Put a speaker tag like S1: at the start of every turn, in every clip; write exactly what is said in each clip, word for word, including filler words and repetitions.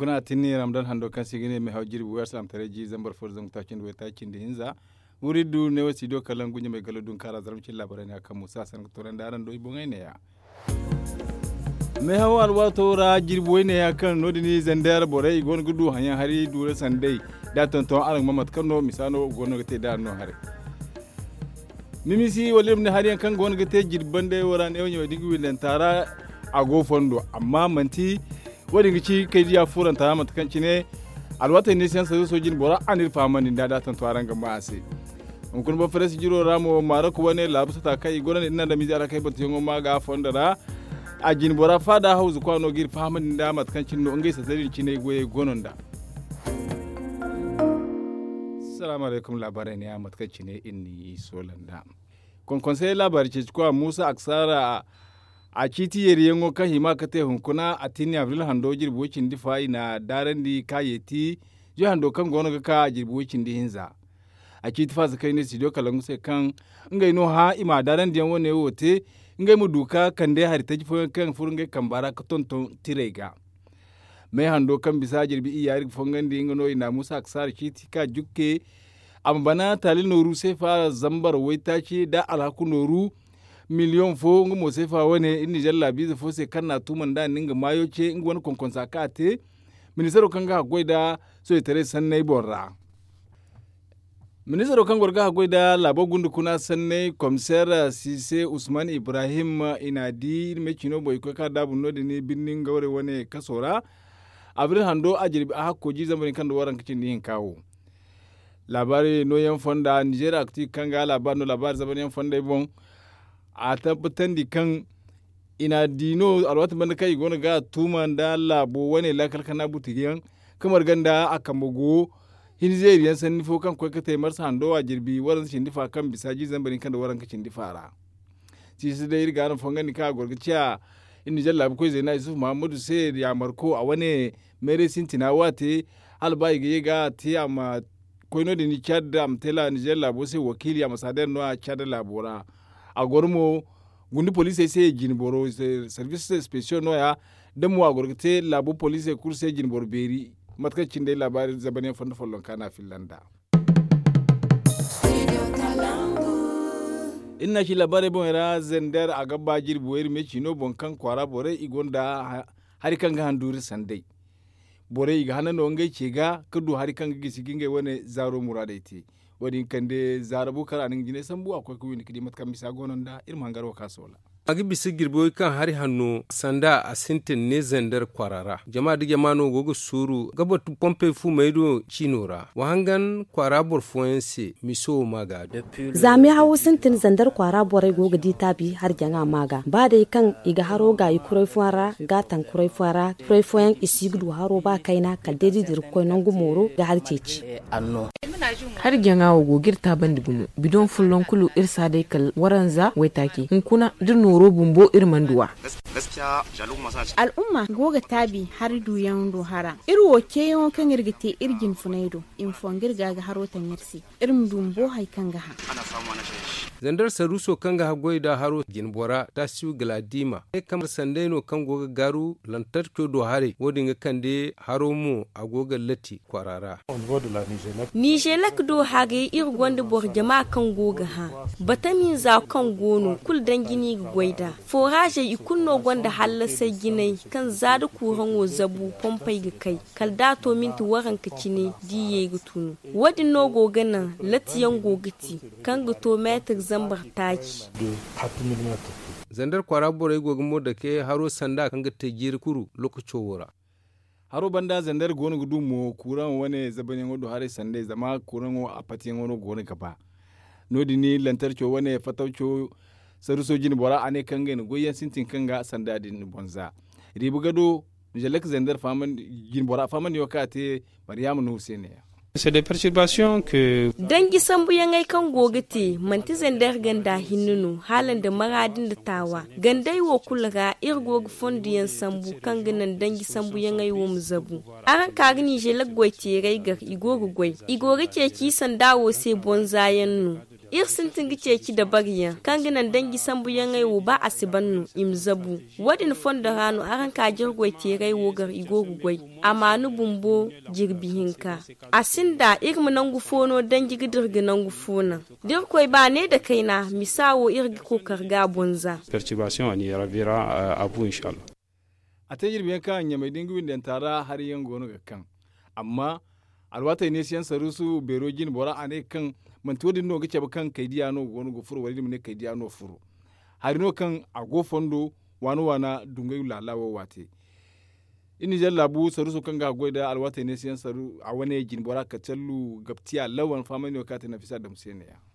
S1: kuna tinni ramdan hando kan sigine me hawjiri bu wasam tareji zambar for zam takin do takin de hinza wuridu ne wasi do kalan gunye me galadun kara zaramci labaran ya kan musa san toran daran do ibon ne ya me hawal wato ra jirbo ne ya kan nodini zandar bore gon gudu hanya hari dure sandai da tonton aran mamat kanno misano gono gate da no hari mimisi walim ne hari kan gon gate jirbande waran ewnyo wadi wilen tara ago fondo amma manti wadi gici kai ya furan tara matkanci ne alwata ne sen sa sojin bora anil famani da da tonton aran ga maase on kun ba fres jiro ramo marako wane labsa ta kai gonan ina da mizi ara kai batin ma ga fondara a jin bora fada hauzu kwano gir fahamin da matkancin no ngai sasarin cine goye gonon da assalamu alaikum labarai ne a matkanci ne inni solanda kon konsai labari ce kwa Musa Aksara a citi yeriyengo kan hima kate hunkuna a tini avril hando jirbocin difai na daren di kayeti jo hando kan gono ga ka jirbocin di hinza a citi fa zakai ne studio kalangu sai kan ngai no ha ima daren di wone wote ngai mu duka kan dai har ta jifo kan furungai kan bara ka tonton tirega mai hando kan bisa jirbi iyari fongan di ngano ina Musa Aksar kiti ka jukke ambana talil noru sai fa zambar waita ce da alhaku noru miliyon fo ngo mo sai fa wane inni jalla bizu fo sai kan na tuman da ninga mayo ce ngi wani konkonsa ka te ministero kan ga goida so tare sannai borra ministero kan gorga goida labo gundu kuna sanne komisar Sise Usman Ibrahim inadi me kino boy ko ka dabu no de ni binnin gawre wane kasora abrin hando ajirbi a hakko ji zamanin kan da waran kicin din kawo labari no yan fonda Nigeria akti kan ga labar no labar zamanin fonda bon a tabbatan di kan inadi no alwata banda kai gona ga tuman da labo wane lakal kana butiyan kamar ganda akamugo hinzeriyan san nifo kan kwai kata marsa handowa jirbi waran shin difa kan bisaji zambarin kan da waran kacin difara ci su dai riga ran fangani ka gorgaciya in jalla ko zai na Yusuf Muhammadu sai ya marko a wani mere sintina wate halbai ga ga ti amma koino da ni Chad am tela ni jalla bo sai wakili am sadar no a Chad labora a gormo gundi police sai jinboro service special no ya dan mu a gorgate labo police kurse jinboro beri matkacin dai labarin zabanin fanda fallon kana Finlanda. Inna shi labarai bon ra zandar a gaba jirbo iri me chino bon kan kwara bore igonda hari kan ga handuri sandai. Bore iga hanan no ngai cega kudu hari kan gisi gingai wane zaro murada ite. Wadi kan de zarabu kara nin gine sambu akwai kuwi ni kidi matkan misa gonon da irman garo kasola.
S2: agi bisi girbo kan hari hannu sanda a sintin ne zandar kwarara jama'a dige mano gogo suru gabatu pompe fu maido chinora wahangan kwara bor fuense miso maga
S3: zami hawo sintin zandar kwara bore gogo ditabi har janga maga ba da kan iga haro ga ikurai fuara gatan kurai fuara kurai fuen isigdu haro ba kaina kaldedi dir ko nan gumoro ga har ceci
S4: har janga go girta bandi gumu bidon fullon kulu irsa dai kal waranza waitaki kuna dirno noro bumbo irmanduwa
S5: al'umma goga tabi har duyan dohara irwo keyon kan irgite irgin funaido infon girga ga harotan yarsi irin dumbo haikan gaha
S2: zandar saruso kanga hagoi da haro ginbora ta siu gladima e kamar sandeno kan goga garu lantar ko do hare wodin kande haro mu agoga lati kwarara
S6: nijelak do hage ir gonde bor jama kan goga ha batami za kan gono kul dangini goida forage ikunno gonda halla sai ginai kan zadu kuran wo zabu pompai ga kai kalda to minti waran kacine diye gutunu wadin no goga nan latiyan gogati kan guto meter zambar taki
S2: zandar kwara bore gogmo da ke haro sanda kan gata jir kuru lokaco wora
S1: haro banda zandar gonu gudu mo kuran wane zabanin wodo hare sande zama kuran wo apatiyan wono gonu kaba nodi ni lantarco wane fatauco saru sojin bora ane kanga ni goyen sintin kanga sanda din bonza ribu gado jalek zandar faman jin bora faman yokate Maryam Hussein
S7: C'est des perturbations que
S6: dangi sambu yangai kan gogati manti zandar ganda hinunu halan da maradin da tawa gandai wo kulaga irgog fondiyan sambu kan ganan dangi sambu yangai wo muzabu aran kagni je lagwai tere gar igogo gwai igogo ke ki sandawo se bonzayen nu ir sintin gice ki da bariya kan ginan dangi sambu yangai wo ba asibannu imzabu wadin fonda rano aran ka jirgoi terai wogar igogu gwai amanu bumbo jirbihinka asinda irmu nangu fono dangi gidirgi nangu fona dirkoi ba ne da kaina misawo irgi ko karga bonza
S7: perturbation ani ravira abu inshallah
S1: a ta jirbiyan kan ya mai dingu da tara har yan gonu ga kan amma alwata ne siyan sarusu berojin bora ane kan mantuwa din no gice ba kan kaidiya no gonu go furu wali ne kaidiya no furu har no kan ago fondo wanu wana dungai lalawa wate ini jalla bu sarusu kan ga goida alwata ne siyan saru a wane jin bora ka tallu gaptiya lawan famani ka ta nafisa da musene ya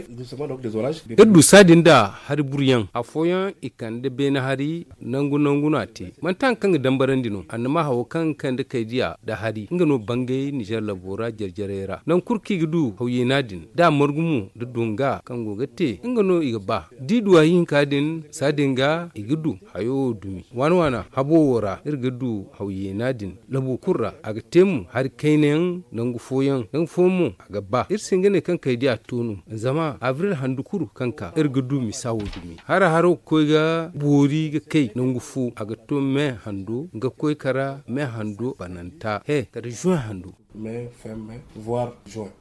S2: Irdu sadin da har buryan a foyan ikan da bena hari nangu nangu na te man tan kan dambaran dino annama hawo kan kan da kai diya da hari inga no bangai Niger labora jarjarera nan kurki gudu hauye nadin da margumu da dunga kan gogate inga no iga ba diduwa yin kadin sadinga igudu hayo dumi wan wana habo wora irgudu hauye nadin labu kurra aga temu har kainen nangu foyan nan fomu aga ba irsin gane kan kai diya tonu zama avril handukuru kanka irgudu misawo dumi hara haro koiga bori ga kai nangufu aga to me hando ga koi kara me hando bananta he kada juin hando
S8: me femme voir juin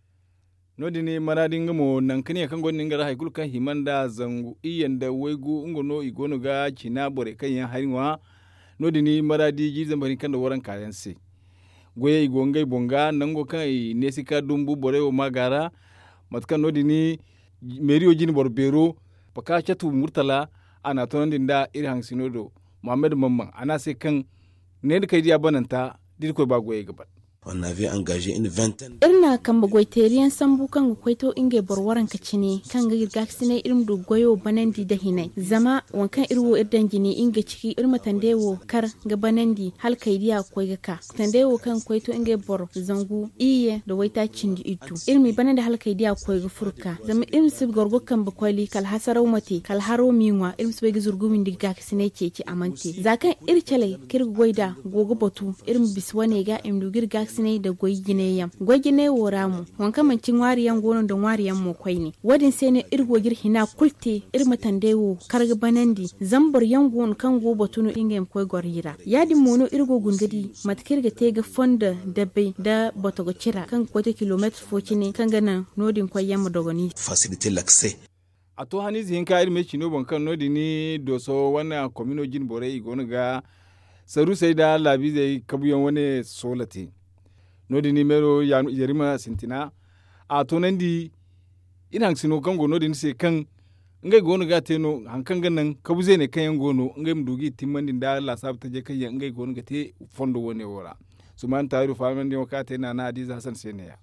S1: nodi ni maradin gamo nan kane kan gonin gara haikul kan himanda zangu iyan da waigu ngono igono ga china bore kan yan harinwa nodi ni maradi ji zambani kan da waran kayan se goye igongai bonga nango kan nesika dumbu bore o magara matkan nodi ni meriyo jini borbero paka chatu murtala ana tonandin da iri hangsinodo Muhammad Mamman ana sai kan ne da kai diya bananta dirko ba goye gaba
S8: on avait engagé une vingtaine
S5: irna kan bagoiteriyan sambu kan kwaito inge borwaran kacine kan ga gaksine irin do goyo banandi da hinai zama wankan irwo irdan gini inge ciki irma tandewo kar ga banandi hal kaidiya koi ga ka tandewo kan kwaito inge bor zangu iye da waita cindi itu irmi banandi hal kaidiya koi ga furka zama irin sib gorgo kan bakwali kal hasarau mate kal haro minwa irin sib ga zurgumin di gaksine ceci amante zakan irchale kirgo goida gogo botu irin biswane ga imdu girga ne da gwagine yam gwagine woramu wanka mancin wariyan gonon da wariyan mo kwai ne wadin sai ne irgo girhina kulte irma tandewo karga banandi zambur yangon kan go batunu ingem koy gorira yadin mono irgo gungadi matkirga tega fonda dabbe da botogo cira kan kwata kilometer focine kan gana nodin koy yam dogoni
S8: faciliter l'accès
S1: a to hani zin ka irme chino bon kan nodi ni doso wana komino jin bore igono ga saru sai da labi zai kabuyan wani solate nodi ni mero ya yarima sintina a to nandi ina sino kan go nodi ni se kan ngai gono ga teno hankan ganan kabuze ne kan gono ngai mdugi timmandin da la sabta je kai ngai gono ga te fondo wone wora suman tayiru famandi wakate na na adiza hasan seniya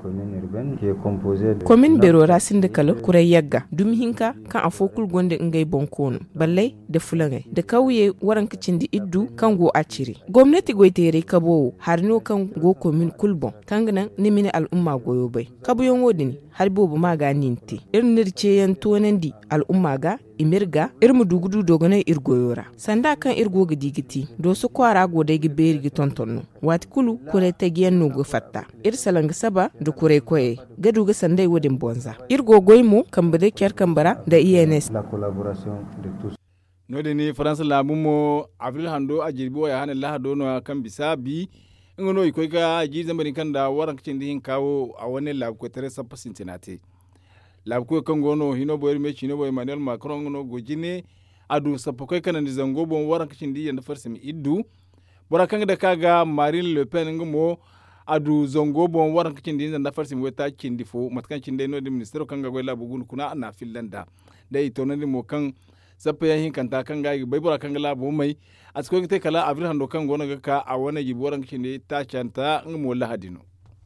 S4: komin bero rasin da kala kurai yagga dum hinka kan afokul gonde ngai bonkono balle da fulangai da kauye waran kicin di iddu kan go a cire gwamnati goitere kabo harno kan go komin kulbon kan ganan nimini al'umma goyo bai kabo yon wodini har bobu maga ninte irin nirce yan tonandi al'umma ga imirga irmu dugudu dogana irgoyora sanda kan irgo gidigiti do su kwara go da giberi gi tontonno wat kulu kure ta giyan no go fatta ir salanga saba da kure koye gadu ga sandai wodin bonza irgo goymo kan bade kyar kambara da I N S
S9: la collaboration de tous
S1: no de ni France la mumo avril hando a jirbo ya hanan lahado no kan bisabi ngono ikoy ga ji zambarin kan da waran kicin din kawo a wani lab ko tare sa pasintinate lab ko kan gono hino boyer me chino boy Emmanuel Macron no gojine adu sapokoy kan ndi zango bon waran kicin din yanda farsi mi iddu bora kan da kaga Marine Le Pen ngomo adu zongo bon waran kicin din yanda farsi mi weta cindi fo matkan cinde no de ministero kan ga goy lab gun kuna na Finlanda dai to nan mo kan sappa hin kanta kan ga bai bora kan ga lab mai a cikin ta kala avril hando kan gona ga ka a wani jibi waran kicin da ta canta ngomo lahadino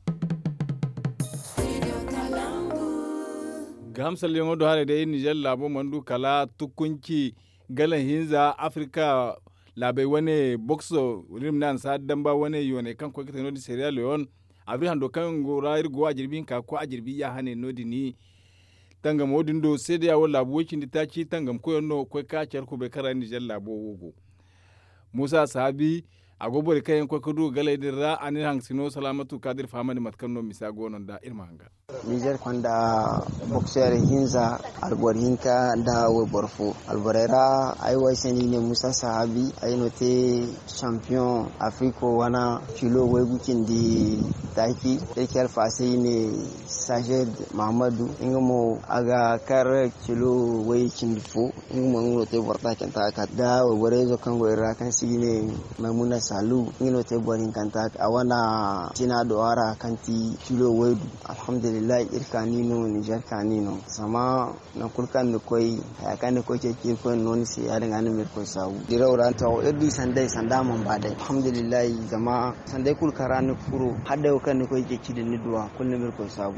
S1: gamsal yongo do hare de Niger labo mandu kala tukunki galan hinza Afrika labai wane boxo rimnan sa damba wane yone kan ko kete no di Sierra Leone avril hando kan go rair go ajirbin ka ko ajirbi ya hane no di ni tangam wodin do sede ya wala bokin di ta ci tangam ko no ko ka cer ko be kara Niger labo wogo Musa Sabi agobore kayen ko kudu galay dirra anin hangsino salamatu kadir famani matkanno misa gonon da irma hanga
S9: Niger kwanda boxer hinza albor hinka da we borfo alborera ay way seni ne Musa Sahabi ay note champion afriko wana kilo we gukin di taki ekel fasai ne Sajed Mahamadu ingamo aga kar kilo we kindfo ingamo note borta kanta ka da we borezo kango ira kan sigine Maimuna Salu inginote borin kanta awana tina doara kanti kilo we alhamdulillah irkanino Niger kanino sama na kulkan da koi ya kan da koi ke ko non si ya daga nan mir ko sawu dirawra ta irdi sandai sanda man ba dai alhamdulillah zama sandai kulkara ni furo hadda kan da koi ke kidin ni duwa kullum mir ko sawu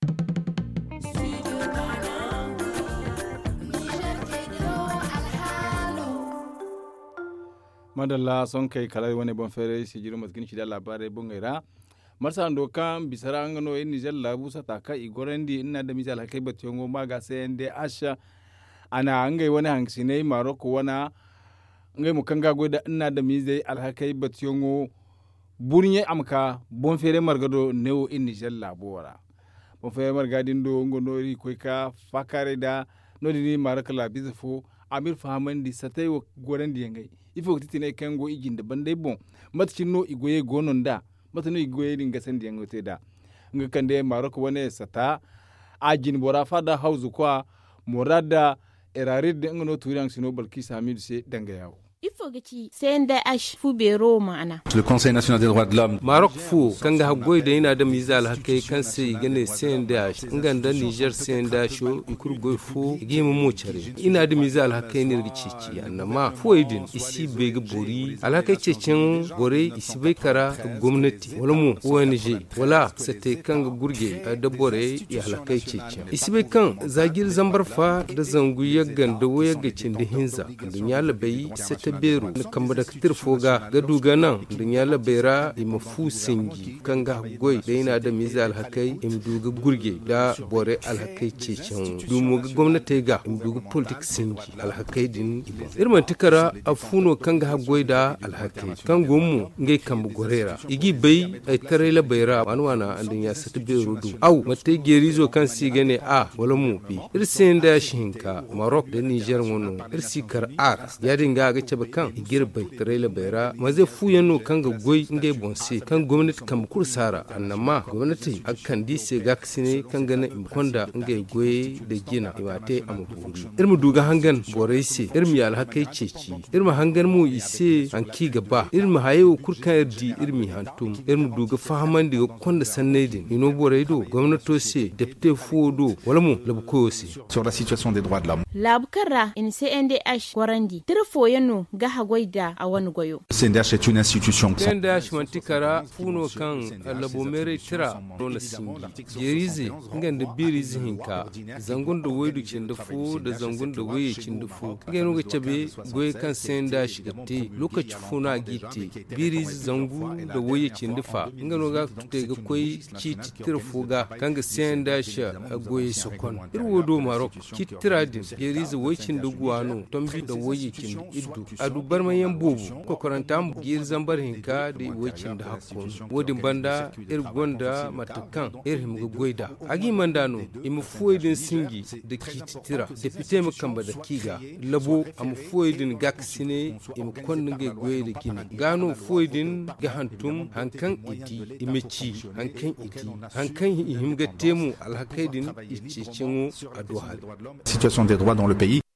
S1: madalla son kai kalai wani bon fere si jiro maskin shi da labarai bon gaira marsa dokan bisara an gano in Niger labu sata ka igorendi ina da misal hakai batyongo maga sai ende asha ana angai wani hangsine Morocco wana ngai mukanga goda ina da mizai alhakai batyongo burnye amka bon fere margado neo in Niger labu wara bon fere margadin do ngono ri koika fakare da nodini Morocco labizfo amir fahamandi satai wo gorendi ngai ifo titine kango iginde bande bon matchino igoye gonon da matano igoye dinga sandi yangote da nga kande Morocco wane sata ajin bora fada hauzu kwa morada erarid ngono turang sino balki samid se danga yawo
S5: ifo gaci sai da ash fu bero ma'ana
S10: le conseil national des droits de l'homme
S2: Maroc fu kanga hagoy da yana da mizal hakai kan sai gane sai da ash nganda Niger sai da sho ikur goy fu gima mu chare ina da mizal hakai ne ricici annama fu idin isi be ga bori alhakai cecin bore isi bai kara gwamnati wala mu O N G wala sate kanga gurge da bore ya halkai cecin isi bai kan zagir zambar fa da zangu yaggan da waya ga cin da hinza dunya labai sate beru kamba da kitir foga ga duga nan dunya labera ima fu singi kanga goy da yana da mizal hakai im duga gurge da bore alhakai cecen dumu ga gwamnati ga im duga politik singi alhakai din irman tikara afuno kanga goy da alhakai kan gomu ngai kamba gorera igi bai ai tare labera wanwana andin ya sata beru du au mate gerizo kan sigane a wala mu bi irsin da shinka Maroc da Niger wono irsi kar ar ya dinga ga cebe kan girbai trailer bayra maze fu yano kan ga goy ngai bonse kan gwamnati kan kursara annama gwamnati akan dise gaksine kan gana imkonda ngai goy da gina ibate amuburi irmu duga hangan boraise irmu yal hakai ceci irmu hangan mu ise an ki gaba irmu hayo kurkan di irmi hantum irmu duga fahaman diga konda sannaidin ino boraido gwamnato se depute fodo wala mu labko se
S10: sur la situation des droits de l'homme
S5: labukara in C N D H warandi tirfo yano ga hagoida a wani goyo
S10: C N D H est une institution
S2: C N D H mantikara funo kan labomere tira dole singi yerize nganda birizi hinka zangun da waidu cindufu da zangun da waye cindufu ngeno ga cabe goye kan C N D H gatti lokaci funa giti birizi zangu da waye cindufa ngeno ga tute ga koi ci tirfo ga kan ga C N D H goye sokon irwodo Maroc kitira din yerize waye cinduguano tombi da waye cindu iddu adu barmayan bobu ko koranta mu gir zambar hinka da wacin da hakkon wodin banda ir gonda matakan ir himga goida agi mandano imu foidin singi da kitira depute mu kamba da kiga labo am foidin gaksine imu konnin ga goida gina gano foidin ga hantum hankan iti imici hankan iti hankan himga temu alhakaidin icicinu adohal
S10: situation des droits dans le pays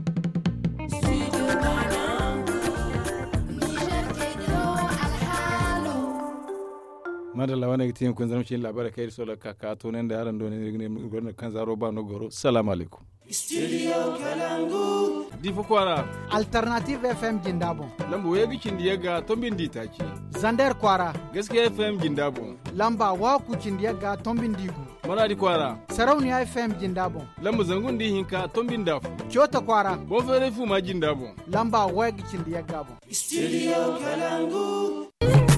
S1: madalla wani tin kun zama shi labarai kai so la kaka to nan da yaran don ne gurna kan zaro ba no goro assalamu alaikum studio kalangu difo kwara
S11: alternative F M jindabo
S1: lambo we gikin diya ga tombin ditaki
S11: zander kwara
S1: gaskiya F M jindabo
S11: lamba wa ku diya ga tombin digu
S1: maradi kwara
S11: sarauniya F M jindabo
S1: lambo zangun di hinka tombin dafu
S11: kyota kwara
S1: bon fere fu ma jindabo
S11: lamba wa gikin diya gabo
S12: studio kalangu